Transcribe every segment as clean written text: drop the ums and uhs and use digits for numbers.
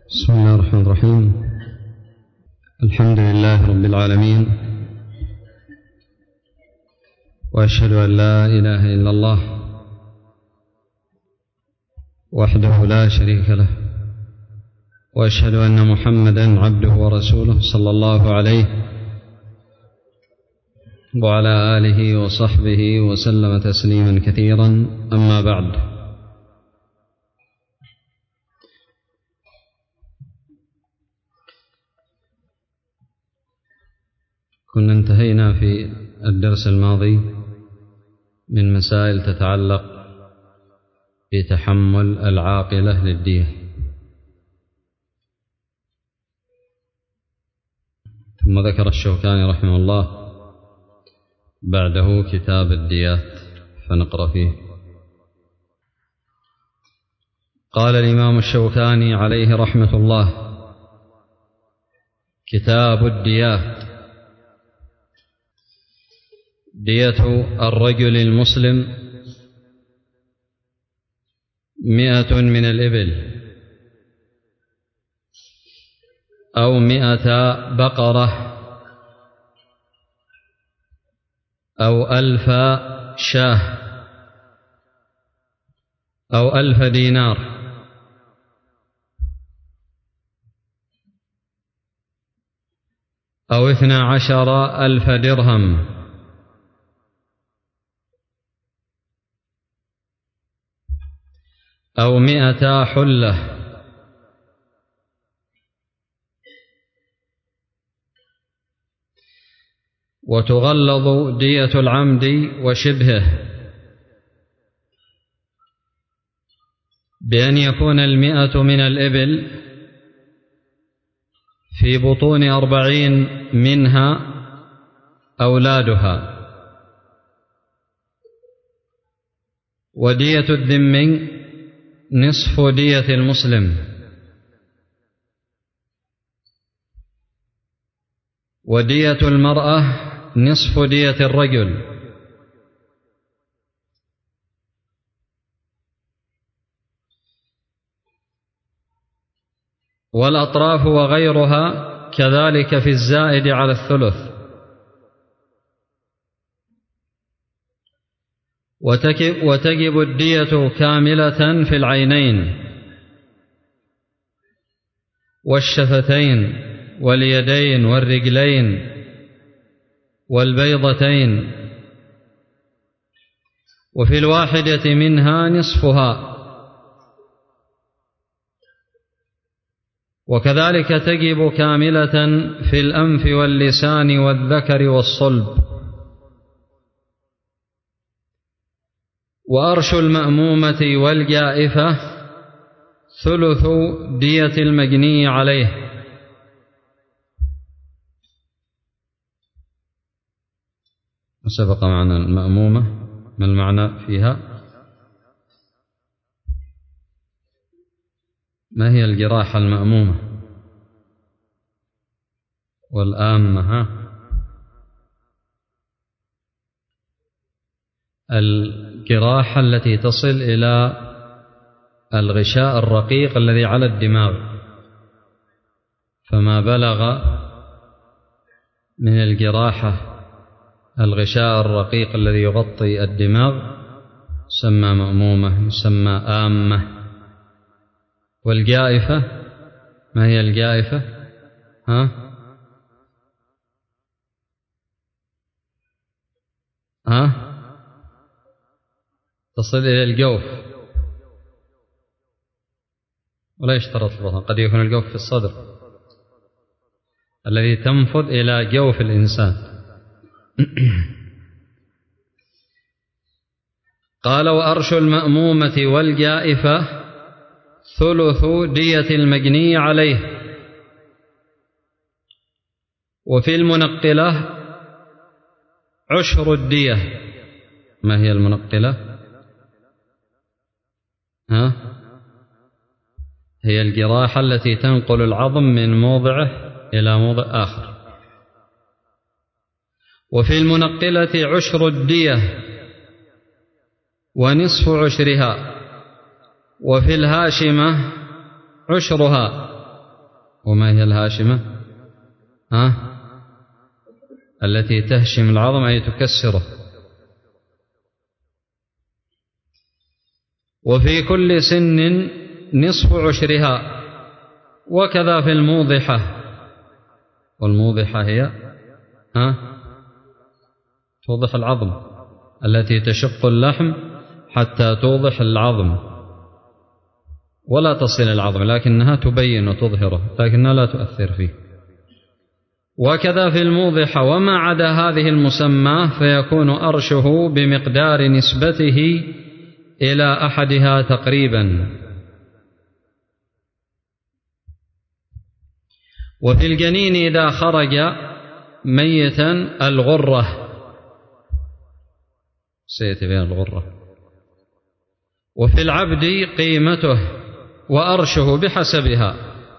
بسم الله الرحمن الرحيم. الحمد لله رب العالمين، وأشهد أن لا إله إلا الله وحده لا شريك له، وأشهد أن محمدا عبده ورسوله صلى الله عليه وعلى آله وصحبه وسلم تسليما كثيرا. أما بعد، كنا انتهينا في الدرس الماضي من مسائل تتعلق بتحمل العاقلة للدية، ثم ذكر الشوكاني رحمه الله بعده كتاب الديات، فنقرأ فيه. قال الإمام الشوكاني عليه رحمة الله: كتاب الديات: دية الرجل المسلم 100 من الإبل، أو 100 بقرة، أو 1000 شاة، أو 1000 دينار، أو 12,000 درهم، أو 100 حلة، وتغلظ دية العمد وشبهه بأن يكون 100 من الإبل في بطون 40 منها أولادها، ودية الذم نصف دية المسلم، ودية المرأة نصف دية الرجل، والأطراف وغيرها كذلك في الزائد على الثلث. وتجب الدية كاملة في العينين والشفتين واليدين والرجلين والبيضتين، وفي الواحدة منها نصفها. وكذلك تجب كاملة في الأنف واللسان والذكر والصلب. وأرش المأمومة والجائفة ثلث دية المجني عليه. وسبق معنا المأمومة، ما المعنى فيها؟ ما هي الجراحة المأمومة والآمة؟ الجراحة التي تصل إلى الغشاء الرقيق الذي على الدماغ، فما بلغ من الجراحة الغشاء الرقيق الذي يغطي الدماغ يسمى مأمومة، يسمى آمة. والجائفة، ما هي الجائفة؟ تصل إلى الجوف، ولا يشترط البطن، قد يكون الجوف في الصدر الذي تنفذ إلى جوف الإنسان. قال: وأرش المأمومة والجائفة ثلث دية المجني عليه. وفي المنقلة عشر الدية. ما هي المنقلة؟ هي الجراحة التي تنقل العظم من موضعه إلى موضع آخر. وفي المنقلة عشر الدية ونصف عشرها، وفي الهاشمة عشرها وما هي الهاشمة؟ التي تهشم العظم أي تكسره. وفي كل سن نصف عشرها، وكذا في الموضحة. والموضحة هي توضح العظم، التي تشق اللحم حتى توضح العظم ولا تصل العظم، لكنها تبين وتظهره، لكنها لا تؤثر فيه. وكذا في الموضحة، وما عدا هذه المسمى فيكون أرشه بمقدار نسبته إلى أحدها تقريبا. وفي الجنين إذا خرج ميتا الغرة، سيأتي بين الغرة. وفي العبد قيمته وأرشه بحسبها.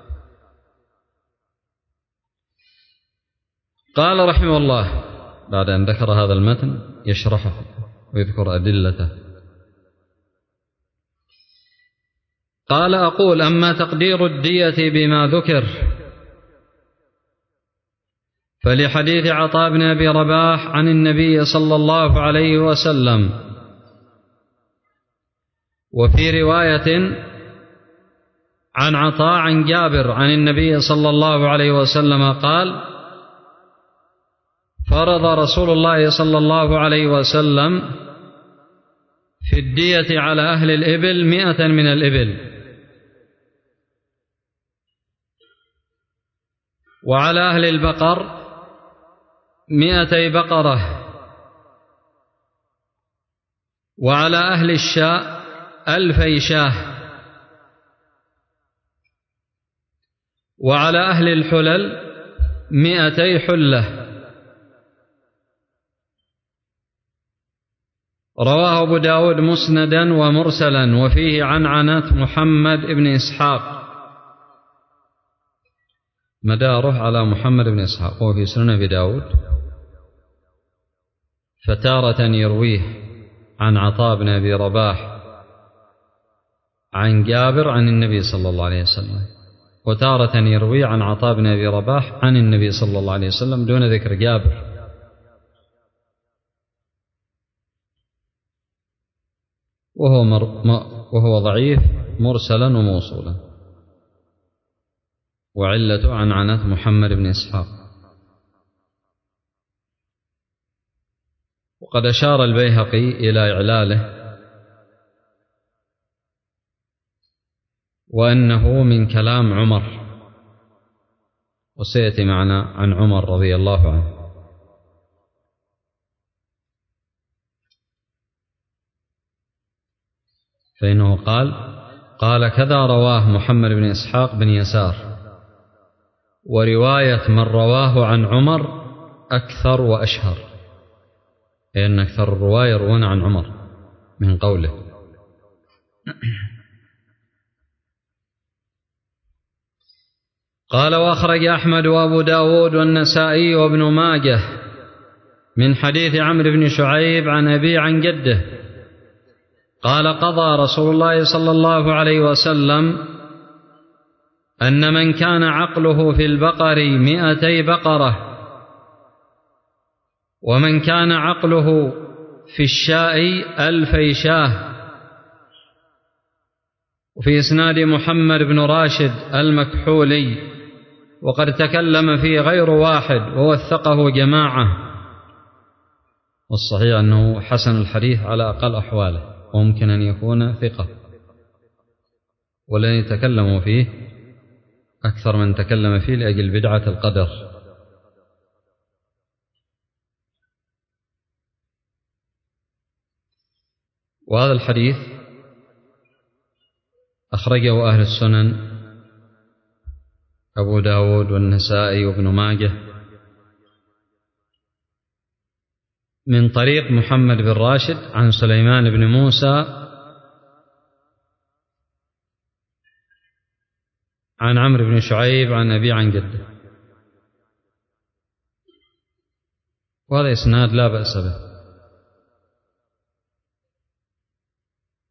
قال رحمه الله بعد أن ذكر هذا المتن يشرحه ويذكر أدلته. قال: أقول: أما تقدير الدية بما ذكر فلحديث عطاء بن أبي رباح عن النبي صلى الله عليه وسلم، وفي رواية عن عطاء عن جابر عن النبي صلى الله عليه وسلم قال: فرض رسول الله صلى الله عليه وسلم في الدية على أهل الإبل 100 من الإبل، وعلى أهل البقر 200 بقرة، وعلى أهل الشاء 1000 شاة، وعلى أهل الحلل 200 حلة. رواه أبو داود مسندا ومرسلا، وفيه عنعنة محمد بن إسحاق، مداره على محمد بن إسحاق، وهو في سنن أبي داود، فتارة يرويه عن عطاء بن أبي رباح عن جابر عن النبي صلى الله عليه وسلم، وتارة يرويه عن عطاء بن أبي رباح عن النبي صلى الله عليه وسلم دون ذكر جابر. وهو ضعيف مرسلا وموصولا، وعلة عنعنة محمد بن إسحاق. وقد أشار البيهقي إلى إعلاله وأنه من كلام عمر، وسيأتي معنا عن عمر رضي الله عنه. فإنه قال كذا رواه محمد بن إسحاق بن يسار، ورواية من رواه عن عمر أكثر وأشهر، لأن أكثر الرواة يروون عن عمر من قوله. قال: وأخرج أحمد وأبو داود والنسائي وابن ماجه من حديث عمرو بن شعيب عن أبي عن جده قال: قضى رسول الله صلى الله عليه وسلم أن من كان عقله في البقر 200 بقرة، ومن كان عقله في الشاء 1000 شاه. وفي إسناد محمد بن راشد المكحولي، وقد تكلم فيه غير واحد ووثقه جماعة، والصحيح أنه حسن الحديث على أقل أحواله، وممكن أن يكون ثقة، ولن يتكلموا فيه أكثر من تكلم فيه لأجل بدعة القدر. وهذا الحديث أخرجه أهل السنن أبو داود والنسائي وابن ماجه من طريق محمد بن راشد عن سليمان بن موسى عن عمرو بن شعيب عن أبي عن جده، وهذا إسناد لا بأس به.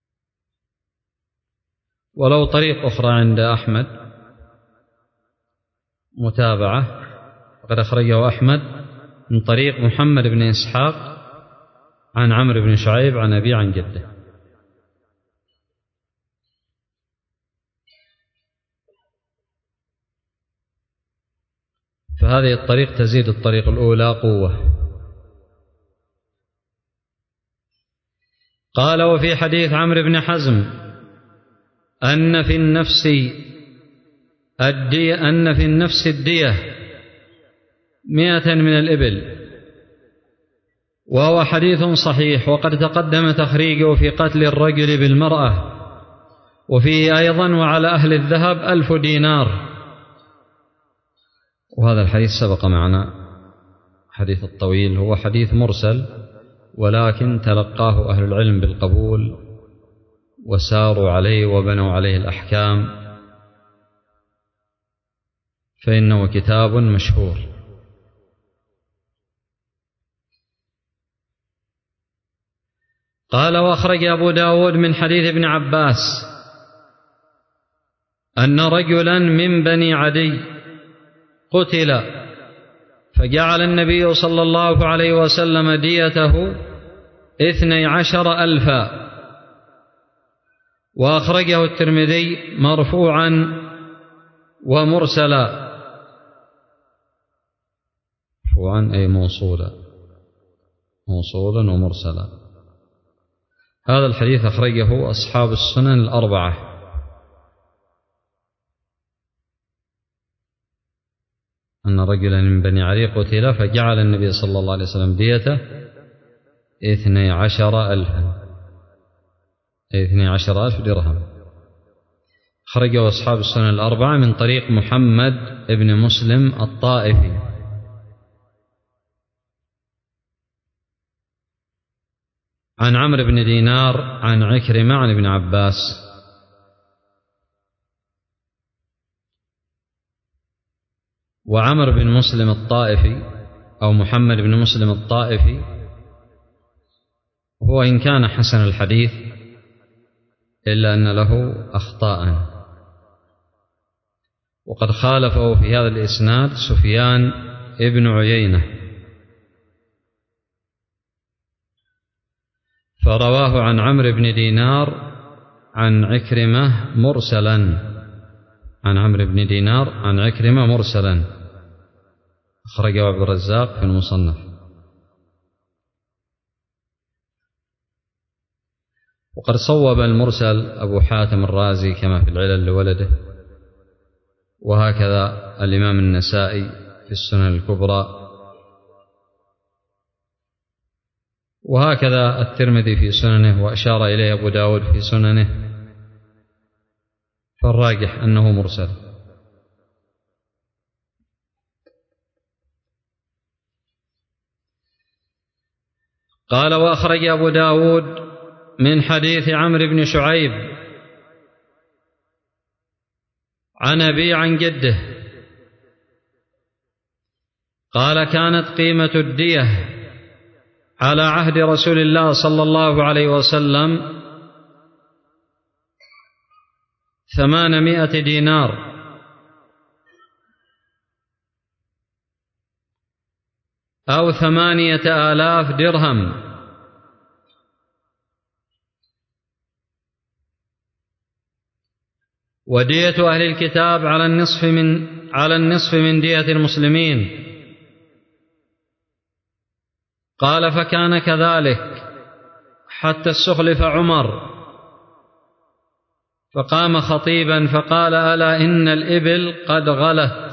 ولو طريق أخرى عند أحمد متابعة، وقد أخرجه أحمد من طريق محمد بن إسحاق عن عمرو بن شعيب عن أبي عن جده. فهذه الطريق تزيد الطريق الأولى قوة. قال: وفي حديث عمرو بن حزم أن في النفس الدية 100 من الإبل، وهو حديث صحيح، وقد تقدم تخريجه في قتل الرجل بالمرأة، وفيه أيضا: وعلى أهل الذهب 1000 دينار. وهذا الحديث سبق معنا، حديث الطويل، هو حديث مرسل، ولكن تلقاه أهل العلم بالقبول وساروا عليه وبنوا عليه الأحكام، فإنه كتاب مشهور. قال: وأخرج أبو داود من حديث ابن عباس أن رجلا من بني عدي قتل، فجعل النبي صلى الله عليه وسلم ديته 12,000. وأخرجه الترمذي مرفوعا ومرسلا، مرفوعا أي موصولا ومرسلا. هذا الحديث أخرجه أصحاب السنن الأربعة. أن رجلا من بني عدي قتل، فجعل النبي صلى الله عليه وسلم ديته 12,000 درهم. خرجه أصحاب السنن الأربعة من طريق محمد بن مسلم الطائفي عن عمرو بن دينار عن عكرمة عن ابن عباس. وعمر بن مسلم الطائفي أو محمد بن مسلم الطائفي هو إن كان حسن الحديث إلا أن له أخطاء، وقد خالفه في هذا الإسناد سفيان ابن عيينة، فرواه عن عمرو بن دينار عن عكرمة مرسلا، عن عمرو بن دينار عن عكرمة مرسلا، أخرجه عبد الرزاق في المصنف. وقد صوب المرسل أبو حاتم الرازي كما في العلل لولده، وهكذا الإمام النسائي في السنن الكبرى، وهكذا الترمذي في سننه، وأشار إليه أبو داود في سننه، فالراجح أنه مرسل. قال: وأخرج أبو داود من حديث عمرو بن شعيب عن أبي عن جده قال: كانت قيمة الدية على عهد رسول الله صلى الله عليه وسلم 800 دينار، أو 8,000 درهم، ودية أهل الكتاب على النصف من دية المسلمين. قال: فكان كذلك حتى استخلف عمر، فقام خطيبا فقال: ألا إن الإبل قد غلت.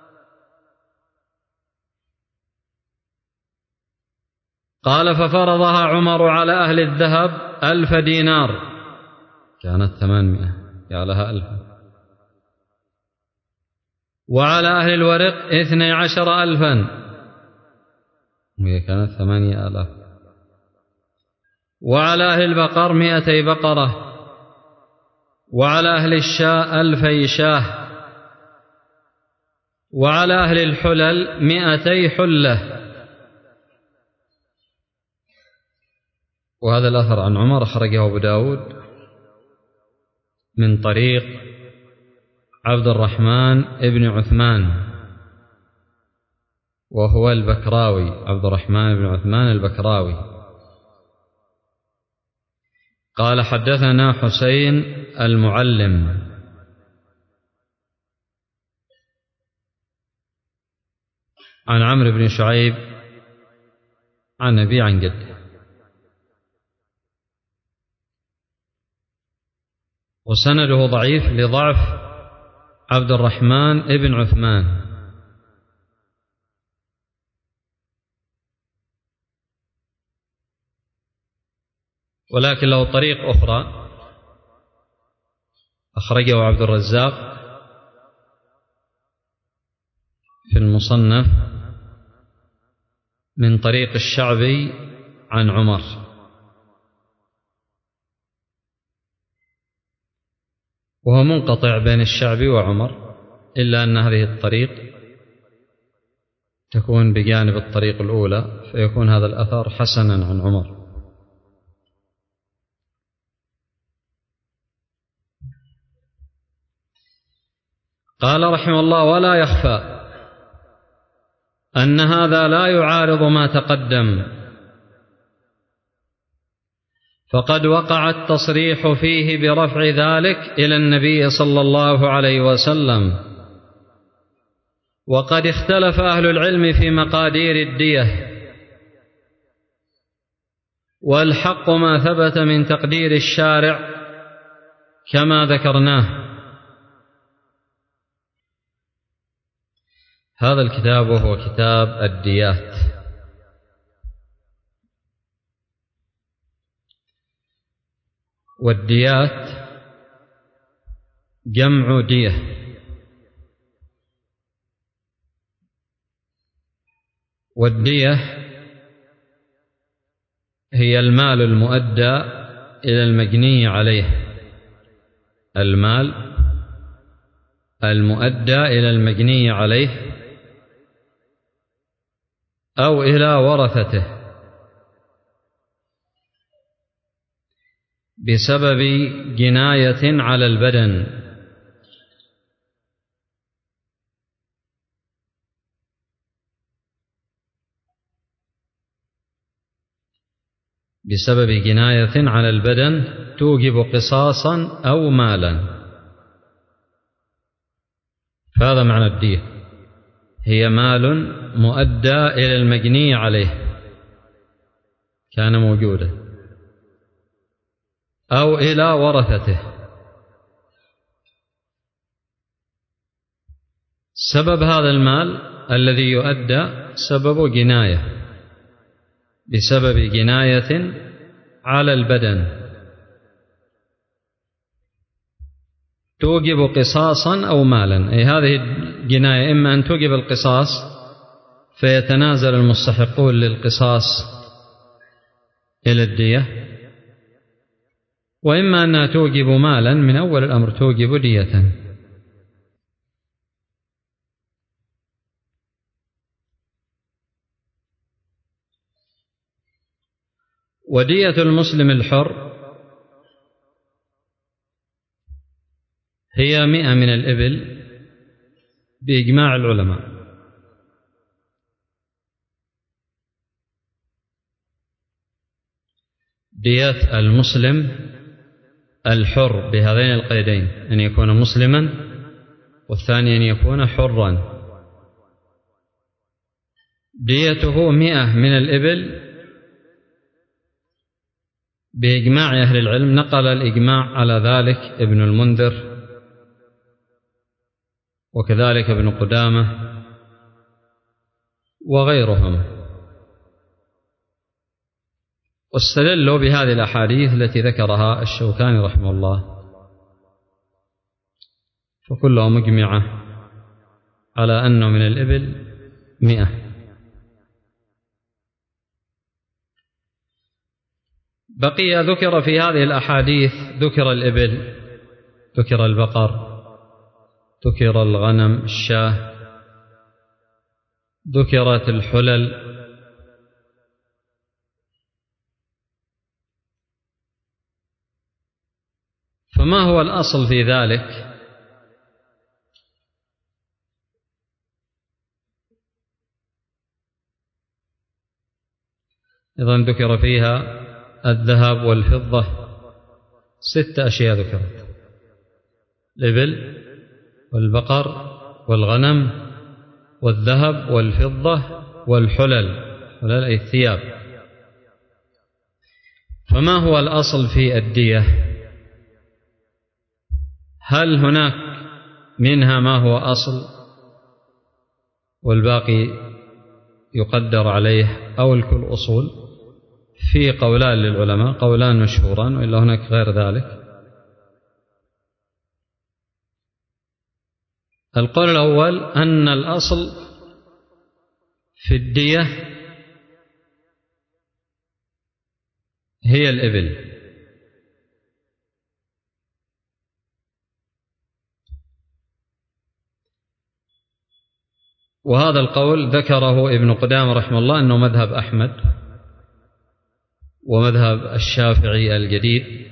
قال: ففرضها عمر على أهل الذهب 1000 دينار، كانت 800 جعلها 1000، وعلى أهل الورق 12,000 وهي كانت 8,000، وعلى أهل البقر 200 بقرة، وعلى أهل الشاة 2000 شاه، وعلى أهل الحلل 200 حلة. وهذا الأثر عن عمر أخرجه أبو داود من طريق عبد الرحمن ابن عثمان وهو البكراوي، عبد الرحمن بن عثمان البكراوي. قال حدثنا حسين المعلم عن عمرو بن شعيب عن أبي عن جده، وسنده ضعيف لضعف عبد الرحمن بن عثمان. ولكن له طريق أخرى أخرجه عبد الرزاق في المصنف من طريق الشعبي عن عمر، وهو منقطع بين الشعبي وعمر، إلا أن هذه الطريق تكون بجانب الطريق الأولى، فيكون هذا الأثر حسنا عن عمر. قال رحمه الله: ولا يخفى أن هذا لا يعارض ما تقدم، فقد وقع التصريح فيه برفع ذلك إلى النبي صلى الله عليه وسلم، وقد اختلف أهل العلم في مقادير الدية، والحق ما ثبت من تقدير الشارع كما ذكرناه. هذا الكتاب وهو كتاب الديات. والديات جمع دية، والدية هي المال المؤدى إلى المجني عليه، المال المؤدى إلى المجني عليه أو إلى ورثته بسبب جناية على البدن، بسبب جناية على البدن توجب قصاصا أو مالا. فهذا معنى الدية، هي مال مؤدى إلى المجني عليه كان موجودا أو إلى ورثته. سبب هذا المال الذي يؤدى سبب جناية، بسبب جناية على البدن توجب قصاصا أو مالا، أي هذه الجناية إما أن توجب القصاص فيتنازل المستحقون للقصاص إلى الدية، وإما أنها توجب مالا من أول الأمر توجب دية. ودية المسلم الحر هي 100 من الإبل بإجماع العلماء. دية المسلم الحر بهذين القيدين، أن يكون مسلما، والثاني أن يكون حرا. ديته 100 من الإبل بإجماع أهل العلم، نقل الإجماع على ذلك ابن المنذر وكذلك ابن قدامة وغيرهم، واستدلوا بهذه الأحاديث التي ذكرها الشوكاني رحمه الله، فكلها مجمعة على أنه من الإبل 100. بقي ذكر في هذه الأحاديث، ذكر الإبل، ذكر البقر، ذكر الغنم، الشاة، ذكرت الحلل، فما هو الأصل في ذلك؟ أيضا ذكر فيها الذهب والفضة، 6 أشياء ذكرت: الإبل والبقر والغنم والذهب والفضة والحلل، حلل أي الثياب. فما هو الأصل في الدية؟ هل هناك منها ما هو أصل والباقي يقدر عليه، أو الكل أصول؟ في قولان للعلماء، قولان مشهوران، وإلا هناك غير ذلك. القول الأول أن الأصل في الدية هي الإبل، وهذا القول ذكره ابن قدامة رحمه الله أنه مذهب أحمد ومذهب الشافعي الجديد.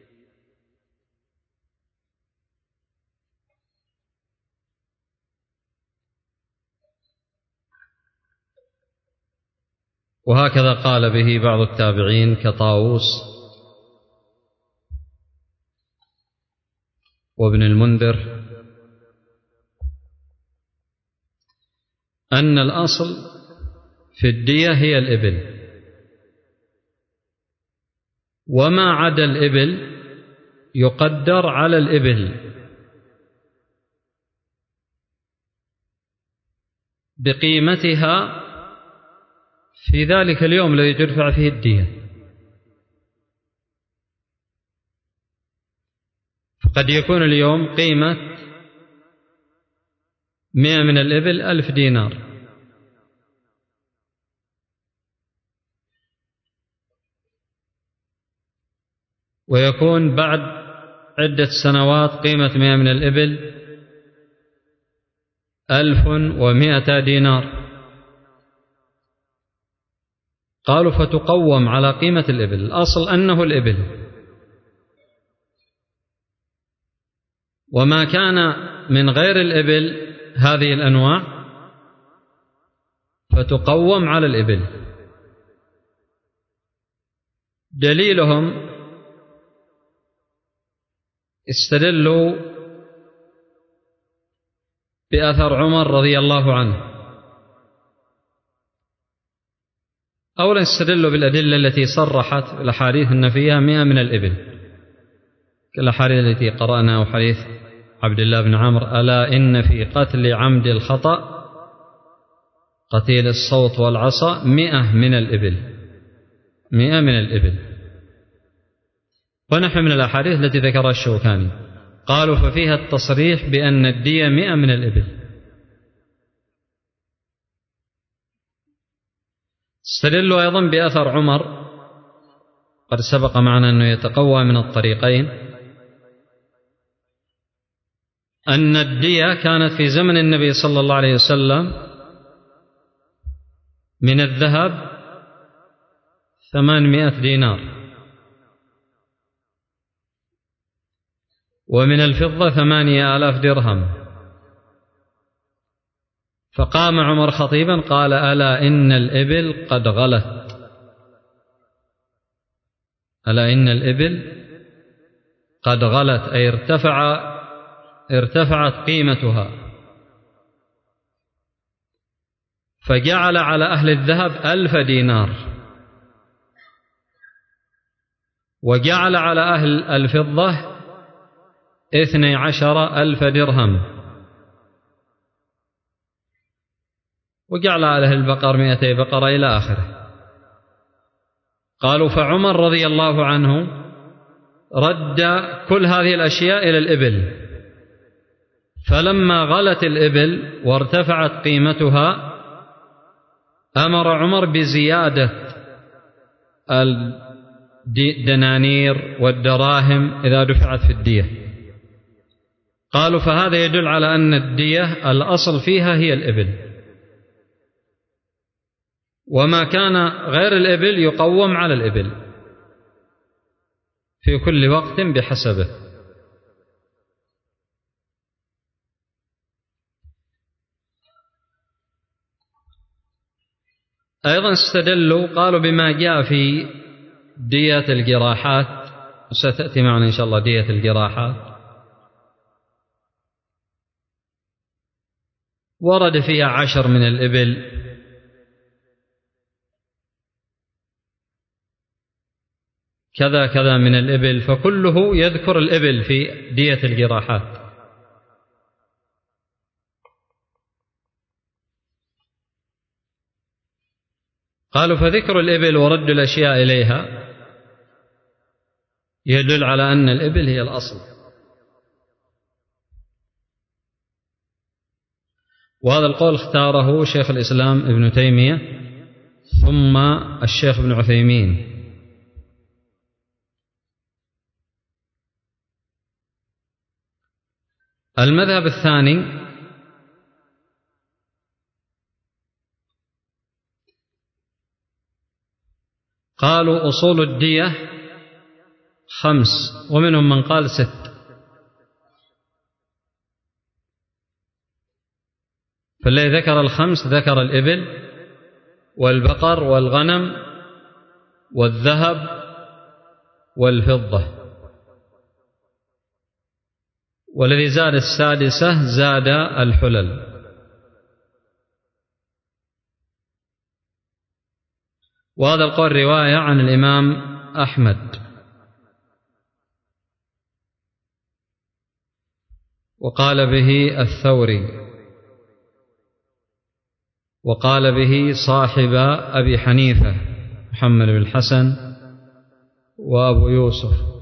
وهكذا قال به بعض التابعين كطاووس وابن المنذر، أن الأصل في الدية هي الإبل، وما عدا الإبل يقدر على الإبل بقيمتها في ذلك اليوم الذي تدفع فيه الدية. فقد يكون اليوم قيمة 100 من الإبل 1000 دينار، ويكون بعد عدة سنوات قيمة 100 من الإبل 1100 دينار. قالوا فتقوم على قيمة الإبل، الأصل أنه الإبل، وما كان من غير الإبل هذه الأنواع فتقوم على الإبل. دليلهم استدلوا بأثر عمر رضي الله عنه. أولا استدلوا بالأدلة التي صرحت الأحاديث أن فيها 100 من الإبل، كالأحاديث التي قرأنا، وحديث عبد الله بن عمرو: ألا إن في قتل عمد الخطأ قتيل الصوت والعصا 100 من الإبل، 100 من الإبل. ونحن من الأحاديث التي ذكرها الشوكاني قالوا ففيها التصريح بأن الدية 100 من الإبل. استدلوا أيضا بأثر عمر قد سبق معنا أنه يتقوى من الطريقين، أن الدية كانت في زمن النبي صلى الله عليه وسلم من الذهب 800 دينار، ومن الفضة 8000 درهم. فقام عمر خطيبا قال: ألا إن الإبل قد غلت، ألا إن الإبل قد غلت، أي ارتفعت قيمتها. فجعل على أهل الذهب 1000 دينار، وجعل على أهل الفضة 12,000 درهم، وجعل على أهل البقر 200 بقرة إلى آخره. قالوا فعمر رضي الله عنه رد كل هذه الأشياء إلى الإبل، فلما غلت الإبل وارتفعت قيمتها أمر عمر بزيادة الدنانير والدراهم إذا دفعت في الدية. قالوا فهذا يدل على أن الدية الأصل فيها هي الإبل، وما كان غير الإبل يقوم على الإبل في كل وقت بحسبه. أيضا استدلوا قالوا بما جاء في دية الجراحات، ستأتي معنا إن شاء الله دية الجراحات، ورد فيها 10 من الإبل، كذا كذا من الإبل، فكله يذكر الإبل في دية الجراحات. قالوا فذكر الإبل ورد الأشياء إليها يدل على أن الإبل هي الأصل. وهذا القول اختاره شيخ الإسلام ابن تيمية ثم الشيخ ابن عثيمين. المذهب الثاني قالوا أصول الدية 5 ومنهم من قال 6. فالذي ذكر 5 ذكر الإبل والبقر والغنم والذهب والفضة، والذي زاد 6 زاد الحلل. وهذا القول رواية عن الإمام أحمد، وقال به الثوري، وقال به صاحب أبي حنيفة محمد بن الحسن وأبو يوسف.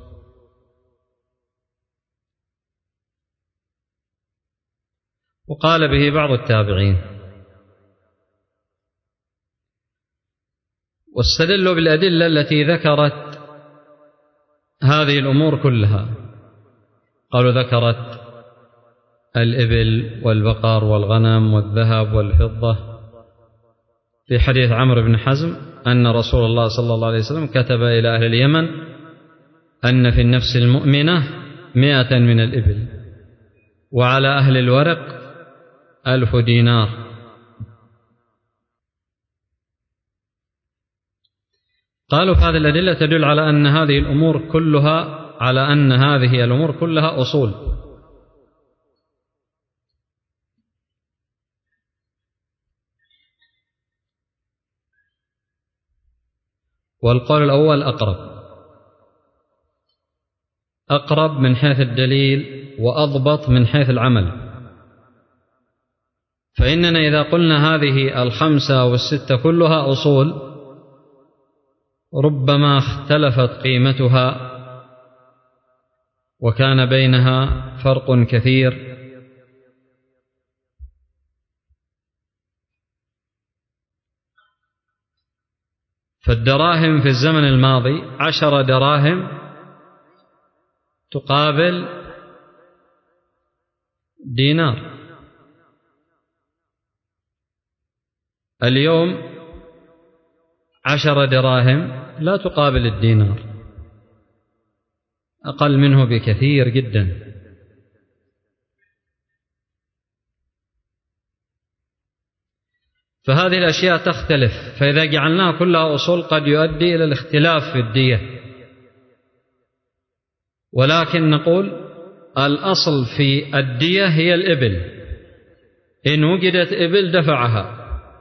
وقال به بعض التابعين. واستدلوا بالأدلة التي ذكرت هذه الأمور كلها. قالوا ذكرت الإبل والبقر والغنم والذهب والفضة في حديث عمرو بن حزم أن رسول الله صلى الله عليه وسلم كتب إلى أهل اليمن أن في النفس المؤمنة 100 من الإبل، وعلى أهل الورق 1000 دينار. قالوا فهذه الأدلة تدل على أن هذه الأمور كلها أصول. والقول الأول أقرب من حيث الدليل وأضبط من حيث العمل. فإننا إذا قلنا هذه 5 أو 6 كلها أصول ربما اختلفت قيمتها وكان بينها فرق كثير، فالدراهم في الزمن الماضي 10 دراهم تقابل دينار. اليوم 10 دراهم لا تقابل الدينار، أقل منه بكثير جدا. فهذه الأشياء تختلف، فإذا جعلناها كلها أصول قد يؤدي إلى الاختلاف في الدية. ولكن نقول الأصل في الدية هي الإبل، إن وجدت إبل دفعها،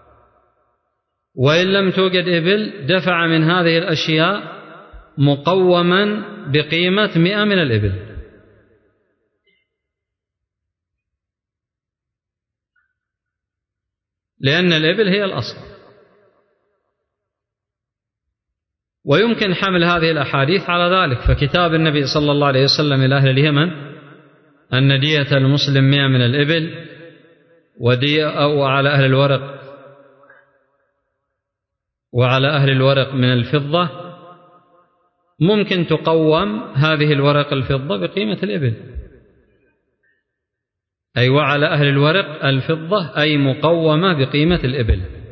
وإن لم توجد إبل دفع من هذه الأشياء مقوما بقيمة 100 من الإبل. لأن الإبل هي الأصل. ويمكن حمل هذه الأحاديث على ذلك، فكتاب النبي صلى الله عليه وسلم إلى أهل اليمن أن دية المسلم 100 من الإبل، أو على أهل الورق وعلى أهل الورق من الفضة، ممكن تقوم هذه الورق الفضة بقيمة الإبل، أي وعلى أهل الورق الفضة أي مقومة بقيمة الإبل.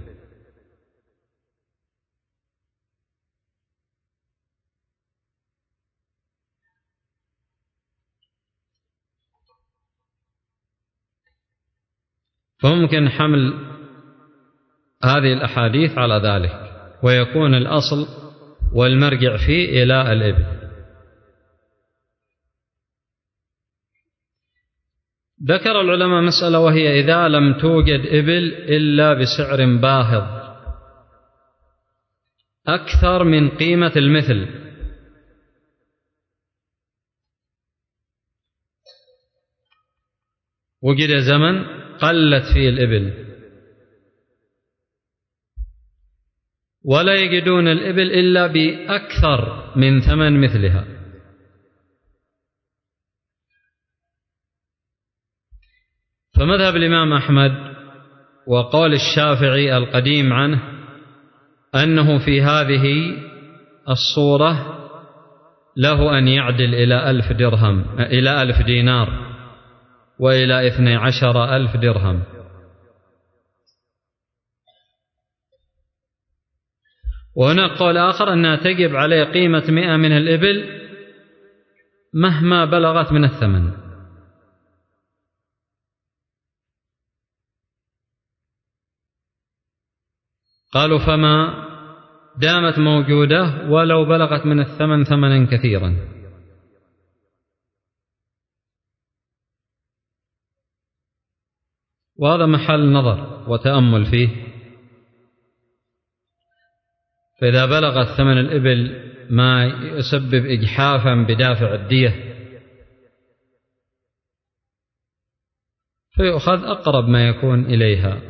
فممكن حمل هذه الأحاديث على ذلك، ويكون الأصل والمرجع فيه إلى الإبل. ذكر العلماء مسألة، وهي إذا لم توجد إبل إلا بسعر باهظ أكثر من قيمة المثل، وجد زمن قلت فيه الإبل ولا يجدون الإبل إلا بأكثر من ثمن مثلها، فمذهب الإمام أحمد وقول الشافعي القديم عنه أنه في هذه الصورة له أن يعدل إلى 1000 درهم، إلى 1000 دينار، وإلى 12,000 درهم. وهناك قول آخر أنها تجب عليه قيمة 100 من الإبل مهما بلغت من الثمن. قالوا فما دامت موجودة ولو بلغت من الثمن ثمنا كثيرا. وهذا محل نظر وتأمل فيه، فإذا بلغت ثمن الإبل ما يسبب إجحافا بدافع الدية فيؤخذ أقرب ما يكون إليها،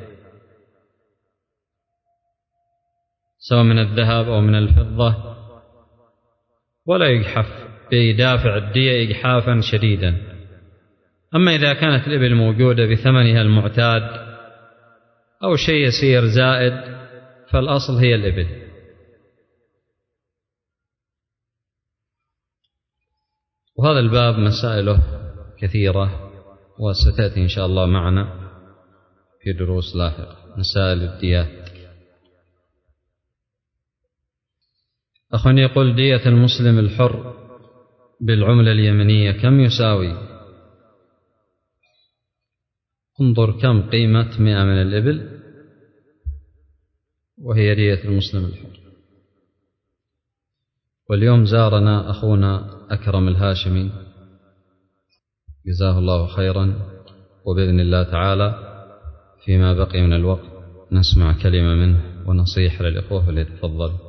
سواء من الذهب أو من الفضة، ولا يجحف بدافع الدية إجحافا شديدا. أما إذا كانت الإبل موجودة بثمنها المعتاد أو شيء يسير زائد فالأصل هي الإبل. وهذا الباب مسائله كثيرة وستأتي إن شاء الله معنا في دروس لاحقة، مسائل الديات. أخواني يقول: دية المسلم الحر بالعملة اليمنية كم يساوي؟ انظر كم قيمة 100 من الإبل وهي دية المسلم الحر. واليوم زارنا أخونا أكرم الهاشمي جزاه الله خيرا، وبإذن الله تعالى فيما بقي من الوقت نسمع كلمة منه ونصيح للإخوة فليتفضل.